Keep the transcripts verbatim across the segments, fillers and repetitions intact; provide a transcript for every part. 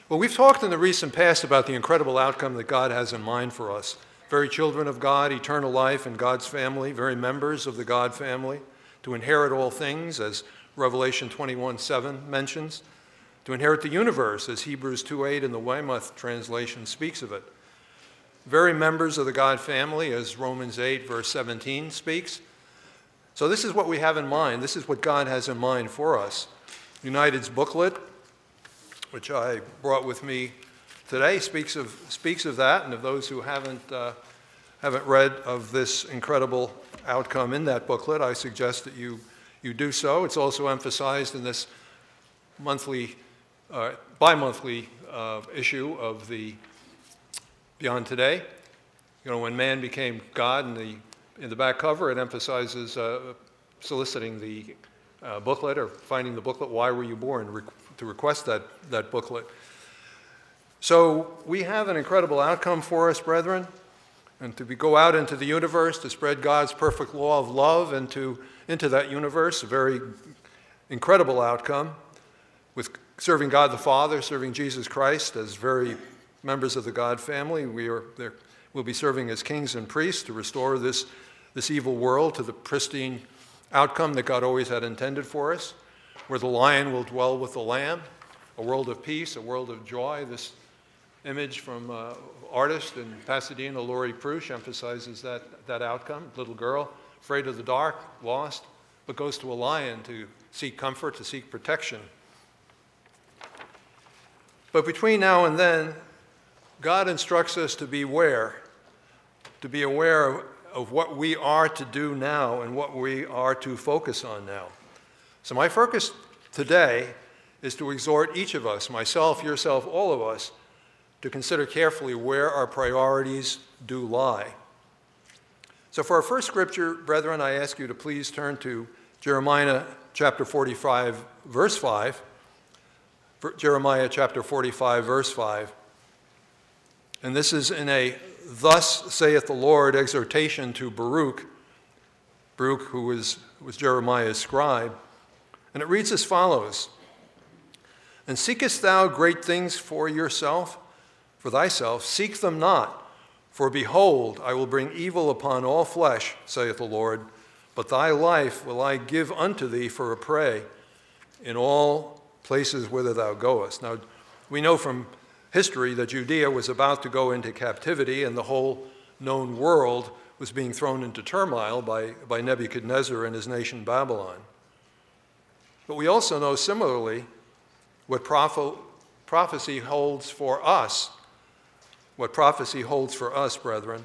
Well, we've talked in the recent past about the incredible outcome that God has in mind for us. Very children of God, eternal life in God's family, very members of the God family, to inherit all things, as Revelation twenty-one seven mentions, to inherit the universe, as Hebrews two eight in the Weymouth translation speaks of it. Very members of the God family, as Romans eight verse seventeen speaks. So this is what we have in mind. This is what God has in mind for us. United's booklet, which I brought with me today, speaks of, speaks of that, and of those who haven't, uh, haven't read of this incredible outcome in that booklet, I suggest that you, you do so. It's also emphasized in this monthly, uh, bi-monthly uh, issue of the Beyond Today. You know, when man became God, in the, in the back cover, it emphasizes uh, soliciting the uh, booklet or finding the booklet, Why Were You Born? Re- to request that, that booklet. So we have an incredible outcome for us, brethren, and to be, go out into the universe to spread God's perfect law of love into, into that universe, a very incredible outcome, with serving God the Father, serving Jesus Christ as very members of the God family. We are there, we'll be serving as kings and priests to restore this, this evil world to the pristine outcome that God always had intended for us, where the lion will dwell with the lamb, a world of peace, a world of joy. This image from uh, artist in Pasadena, Laurie Prush, emphasizes that, that outcome. Little girl, afraid of the dark, lost, but goes to a lion to seek comfort, to seek protection. But between now and then, God instructs us to beware, to be aware of, of what we are to do now and what we are to focus on now. So my focus today is to exhort each of us, myself, yourself, all of us, to consider carefully where our priorities do lie. So for our first scripture, brethren, I ask you to please turn to Jeremiah chapter forty-five, verse five. Jeremiah chapter forty-five, verse five. And this is in a "Thus saith the Lord" exhortation to Baruch, Baruch who was, was Jeremiah's scribe. And it reads as follows: "And seekest thou great things for yourself, for thyself? Seek them not. For behold, I will bring evil upon all flesh, saith the Lord, but thy life will I give unto thee for a prey in all places whither thou goest." Now, we know from history that Judea was about to go into captivity, and the whole known world was being thrown into turmoil by, by Nebuchadnezzar and his nation Babylon. But we also know similarly what proph- prophecy holds for us, what prophecy holds for us, brethren.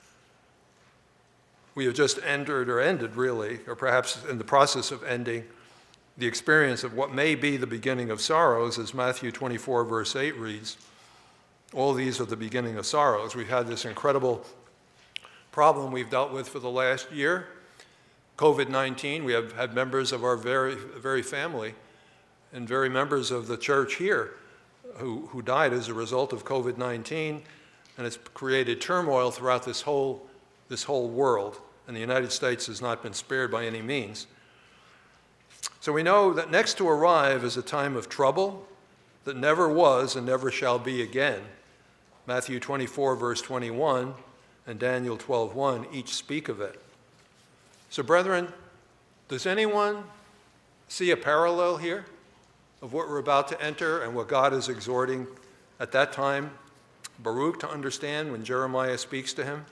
We have just entered, or ended really, or perhaps in the process of ending, the experience of what may be the beginning of sorrows, as Matthew twenty-four, verse eight reads. All these are the beginning of sorrows. We've had this incredible problem we've dealt with for the last year, COVID nineteen. We have had members of our very, very family and very members of the church here who, who died as a result of COVID nineteen, and it's created turmoil throughout this whole, this whole world, and the United States has not been spared by any means. So we know that next to arrive is a time of trouble that never was and never shall be again. Matthew twenty-four, verse twenty-one, and Daniel twelve one each speak of it. So brethren, does anyone see a parallel here of what we're about to enter and what God is exhorting at that time Baruch to understand when Jeremiah speaks to him?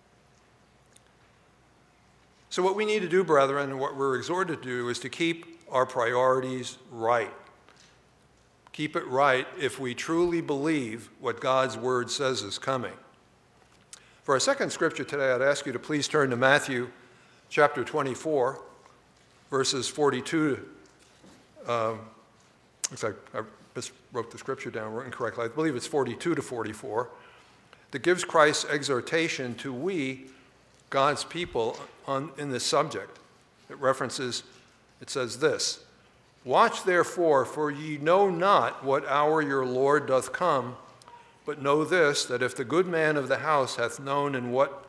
So what we need to do, brethren, and what we're exhorted to do, is to keep our priorities right. Keep it right if we truly believe what God's word says is coming. For our second scripture today, I'd ask you to please turn to Matthew chapter twenty-four, verses forty-two. Um, looks like I just wrote the scripture down incorrectly. I believe it's forty-two to forty-four. That gives Christ's exhortation to we, God's people, on, in this subject. It references, it says this: "Watch therefore, for ye know not what hour your Lord doth come, but know this, that if the good man of the house hath known in what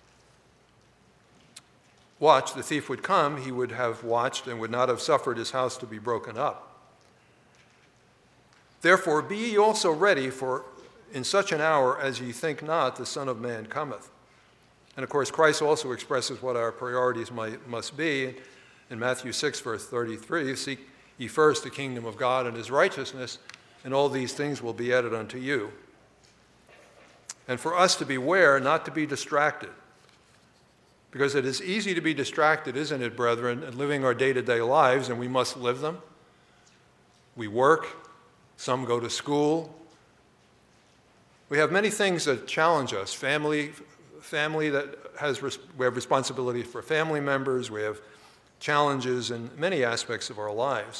watch the thief would come, he would have watched and would not have suffered his house to be broken up. Therefore be ye also ready, for in such an hour as ye think not, the Son of Man cometh. And of course, Christ also expresses what our priorities might, must be. In Matthew six, verse thirty-three, seek ye first the kingdom of God and his righteousness, and all these things will be added unto you. And for us to beware not to be distracted, because it is easy to be distracted, isn't it, brethren, in living our day-to-day lives, and we must live them. We work, some go to school. We have many things that challenge us. Family, family that has, we have responsibility for family members. We have challenges in many aspects of our lives.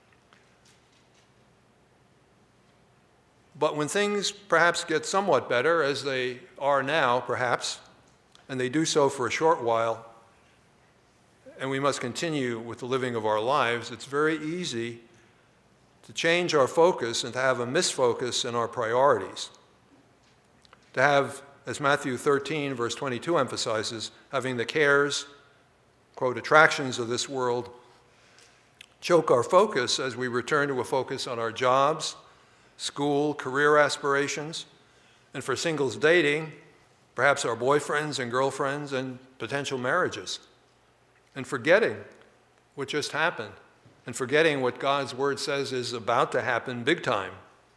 But when things perhaps get somewhat better, as they are now, perhaps, and they do so for a short while, and we must continue with the living of our lives, it's very easy to change our focus and to have a misfocus in our priorities. To have, as Matthew thirteen, verse twenty-two emphasizes, having the cares, quote, attractions of this world choke our focus as we return to a focus on our jobs, school, career aspirations, and for singles dating, perhaps our boyfriends and girlfriends and potential marriages, and forgetting what just happened, and forgetting what God's word says is about to happen big time,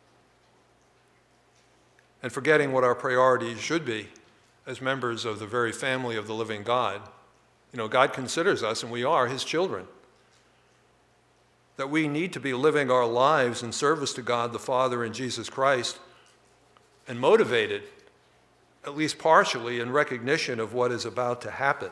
and forgetting what our priorities should be as members of the very family of the living God. You know, God considers us, and we are his children, that we need to be living our lives in service to God the Father and Jesus Christ, and motivated, at least partially, in recognition of what is about to happen.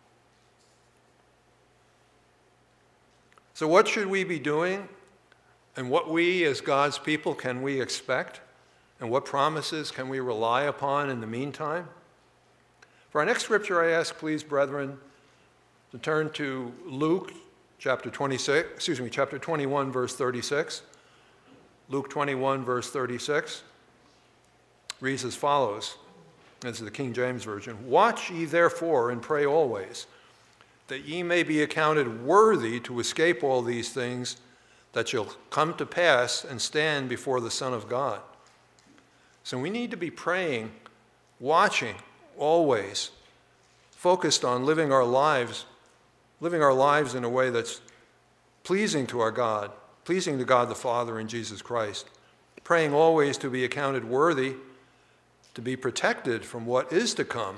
So what should we be doing, and what we as God's people can we expect, and what promises can we rely upon in the meantime? For our next scripture, I ask, please, brethren, to turn to Luke chapter twenty-six, excuse me, chapter twenty-one, verse thirty-six. Luke twenty-one, verse thirty-six reads as follows. This is the King James Version. Watch ye therefore and pray always, that ye may be accounted worthy to escape all these things that shall come to pass and stand before the Son of God. So we need to be praying, watching always, focused on living our lives, living our lives in a way that's pleasing to our God, pleasing to God the Father and Jesus Christ, praying always to be accounted worthy, to be protected from what is to come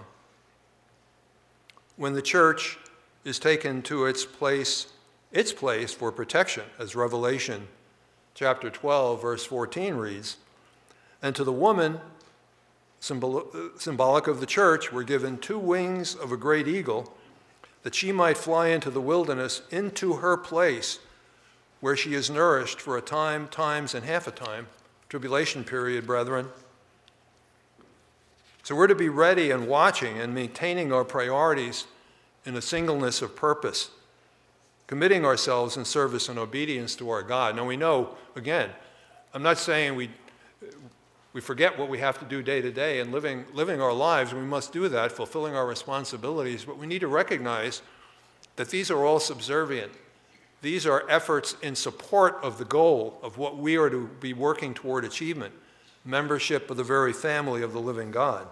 when the church is taken to its place, its place for protection, as Revelation chapter twelve, verse fourteen reads. And to the woman, symbol, symbolic of the church, were given two wings of a great eagle, that she might fly into the wilderness, into her place, where she is nourished for a time, times, and half a time, tribulation period, brethren. So we're to be ready and watching and maintaining our priorities in a singleness of purpose, committing ourselves in service and obedience to our God. Now we know, again, I'm not saying we we forget what we have to do day to day and living, living our lives. We must do that, fulfilling our responsibilities, but we need to recognize that these are all subservient. These are efforts in support of the goal of what we are to be working toward achievement, membership of the very family of the living God.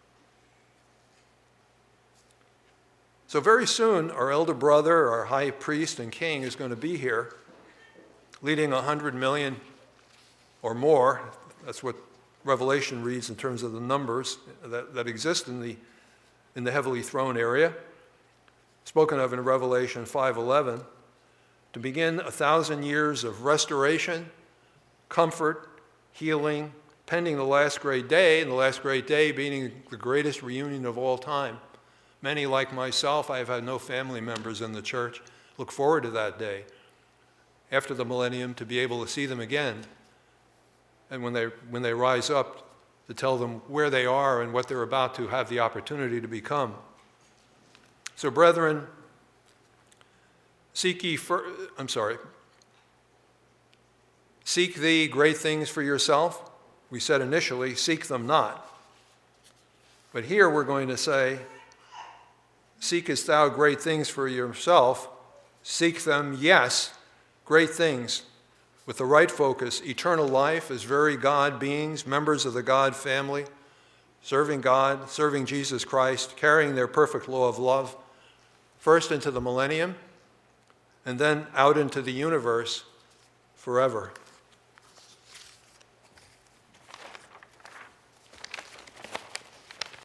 So very soon, our elder brother, our high priest and king, is going to be here, leading a hundred million or more. That's what Revelation reads in terms of the numbers that, that exist in the, in the heavenly throne area, spoken of in Revelation five eleven, to begin a thousand years of restoration, comfort, healing, pending the last great day, and the last great day being the greatest reunion of all time. Many, like myself, I have had no family members in the church, look forward to that day, after the millennium, to be able to see them again. And when they, when they rise up, to tell them where they are and what they're about to have the opportunity to become. So, brethren, seek ye for, I'm sorry, seek thee great things for yourself. We said initially, seek them not. But here we're going to say, seekest thou great things for yourself? Seek them, yes, great things, with the right focus, eternal life as very God beings, members of the God family, serving God, serving Jesus Christ, carrying their perfect law of love, first into the millennium, and then out into the universe forever.